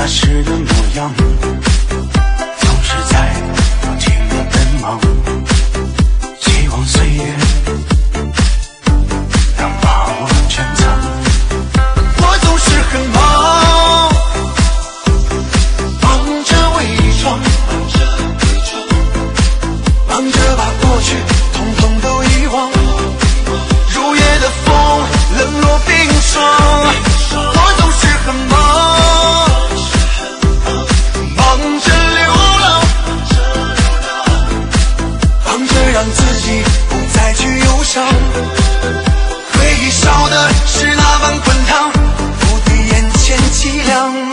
时的模样，总是在不停地奔忙，希望岁月能把我珍藏。我总是很忙，忙着伪装，忙着把过去统统都遗忘，如夜的风冷落冰霜。我总是很忙，忙着流浪，忙着让自己不再去忧伤。回忆烧的是那碗滚烫，不敌眼前凄凉。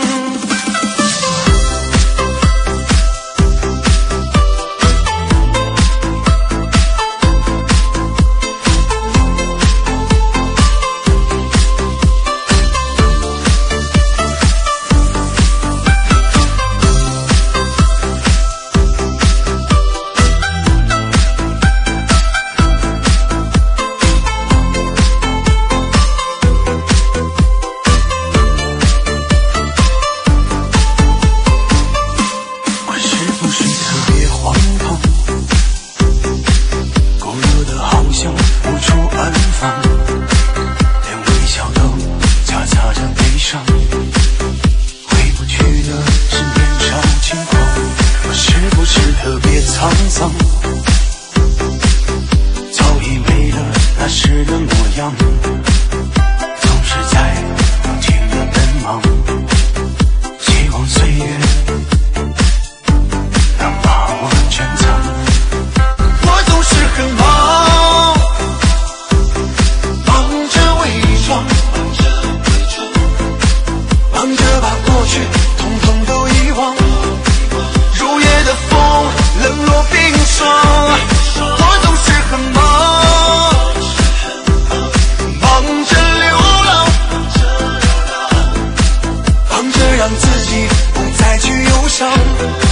早已没了那时的模样，总是在不停地奔忙，希望岁月能把我珍藏。我总是很忙，忙着伪装，忙着把过去统统都遗忘，如夜的风冷落冰霜。我总是很忙，忙着流浪，忙着让自己不再去忧伤。